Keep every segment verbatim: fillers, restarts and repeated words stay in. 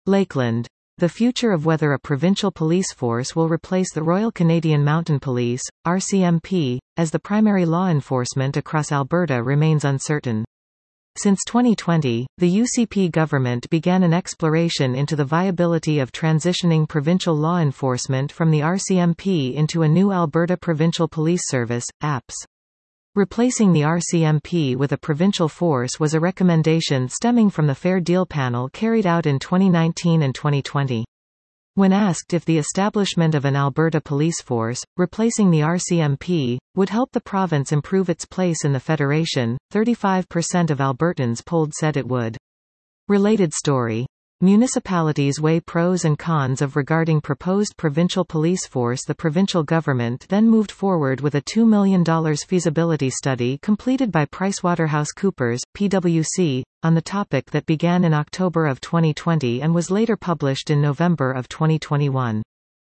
Lakeland. The future of whether a provincial police force will replace the Royal Canadian Mounted Police, R C M P, as the primary law enforcement across Alberta remains uncertain. Since twenty twenty, the U C P government began an exploration into the viability of transitioning provincial law enforcement from the R C M P into a new Alberta Provincial Police Service, A P S. Replacing the R C M P with a provincial force was a recommendation stemming from the Fair Deal panel carried out in twenty nineteen and twenty twenty. When asked if the establishment of an Alberta police force, replacing the R C M P, would help the province improve its place in the federation, thirty-five percent of Albertans polled said it would. Related story. Municipalities weigh pros and cons of regarding proposed provincial police force. The provincial government then moved forward with a two million dollars feasibility study completed by PricewaterhouseCoopers, P W C, on the topic that began in October of twenty twenty and was later published in November of twenty twenty-one.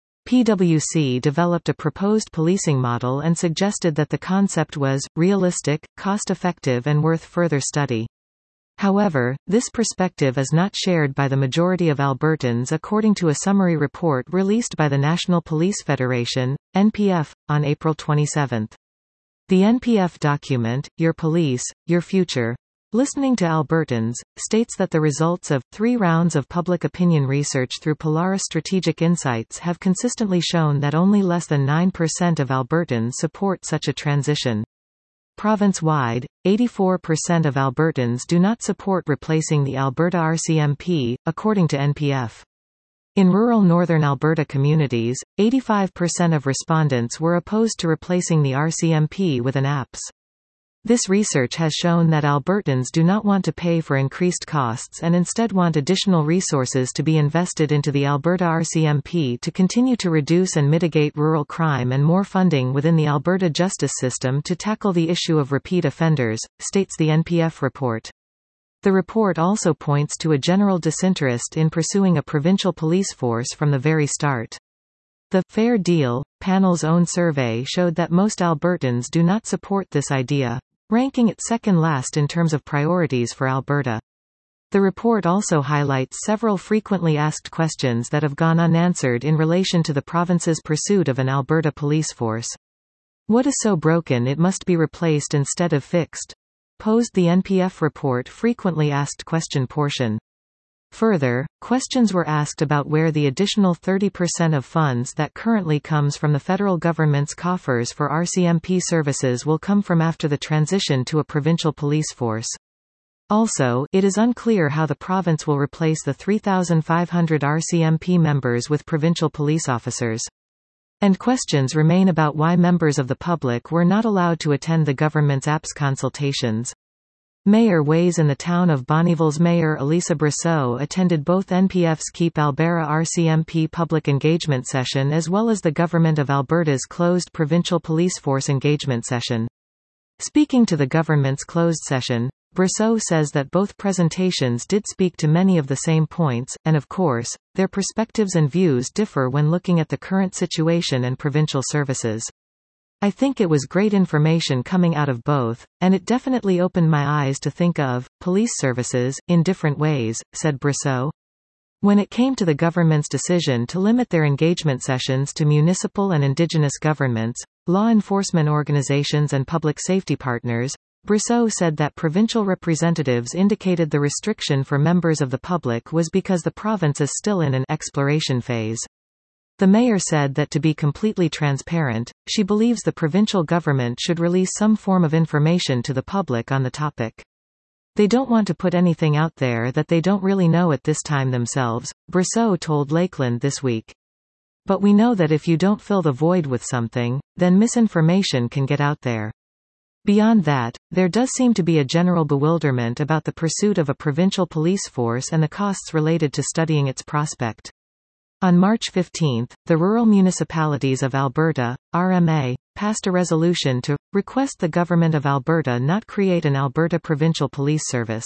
P W C developed a proposed policing model and suggested that the concept was realistic, cost-effective and worth further study. However, this perspective is not shared by the majority of Albertans according to a summary report released by the National Police Federation, N P F, on April twenty-seventh. The N P F document, Your Police, Your Future, Listening to Albertans, states that the results of three rounds of public opinion research through Polaris Strategic Insights have consistently shown that only less than nine percent of Albertans support such a transition. Province-wide, eighty-four percent of Albertans do not support replacing the Alberta R C M P, according to N P F. In rural northern Alberta communities, eighty-five percent of respondents were opposed to replacing the R C M P with an A P S. This research has shown that Albertans do not want to pay for increased costs and instead want additional resources to be invested into the Alberta R C M P to continue to reduce and mitigate rural crime and more funding within the Alberta justice system to tackle the issue of repeat offenders, states the N P F report. The report also points to a general disinterest in pursuing a provincial police force from the very start. The Fair Deal panel's own survey showed that most Albertans do not support this idea, ranking it second last in terms of priorities for Alberta. The report also highlights several frequently asked questions that have gone unanswered in relation to the province's pursuit of an Alberta police force. What is so broken it must be replaced instead of fixed? Posed the N P F report frequently asked question portion. Further, questions were asked about where the additional thirty percent of funds that currently comes from the federal government's coffers for R C M P services will come from after the transition to a provincial police force. Also, it is unclear how the province will replace the three thousand five hundred R C M P members with provincial police officers. And questions remain about why members of the public were not allowed to attend the government's A P S consultations. Mayor weighs in. The town of Bonnyville's Mayor Elisa Brosseau attended both N P F's Keep Alberta R C M P public engagement session as well as the Government of Alberta's closed provincial police force engagement session. Speaking to the government's closed session, Brosseau says that both presentations did speak to many of the same points, and of course, their perspectives and views differ when looking at the current situation and provincial services. I think it was great information coming out of both, and it definitely opened my eyes to think of police services in different ways, said Brosseau. When it came to the government's decision to limit their engagement sessions to municipal and Indigenous governments, law enforcement organizations and public safety partners, Brosseau said that provincial representatives indicated the restriction for members of the public was because the province is still in an exploration phase. The mayor said that to be completely transparent, she believes the provincial government should release some form of information to the public on the topic. They don't want to put anything out there that they don't really know at this time themselves, Brosseau told Lakeland this week. But we know that if you don't fill the void with something, then misinformation can get out there. Beyond that, there does seem to be a general bewilderment about the pursuit of a provincial police force and the costs related to studying its prospect. On March fifteenth, the Rural Municipalities of Alberta, R M A, passed a resolution to request the Government of Alberta not create an Alberta Provincial Police Service.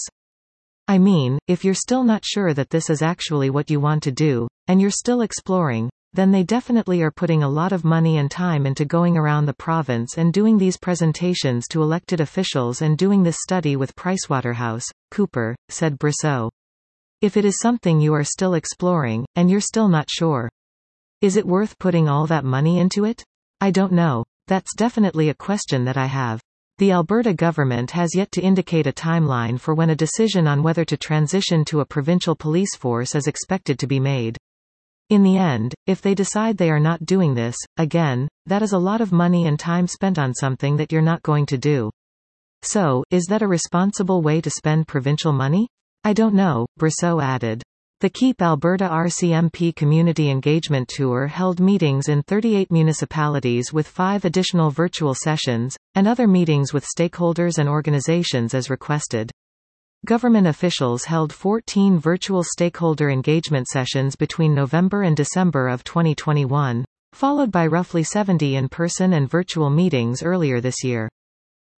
I mean, if you're still not sure that this is actually what you want to do, and you're still exploring, then they definitely are putting a lot of money and time into going around the province and doing these presentations to elected officials and doing this study with PricewaterhouseCoopers, said Brosseau. If it is something you are still exploring, and you're still not sure, is it worth putting all that money into it? I don't know. That's definitely a question that I have. The Alberta government has yet to indicate a timeline for when a decision on whether to transition to a provincial police force is expected to be made. In the end, if they decide they are not doing this, again, that is a lot of money and time spent on something that you're not going to do. So, is that a responsible way to spend provincial money? I don't know, Brosseau added. The Keep Alberta R C M P Community Engagement Tour held meetings in thirty-eight municipalities with five additional virtual sessions, and other meetings with stakeholders and organizations as requested. Government officials held fourteen virtual stakeholder engagement sessions between November and December of twenty twenty-one, followed by roughly seventy in-person and virtual meetings earlier this year.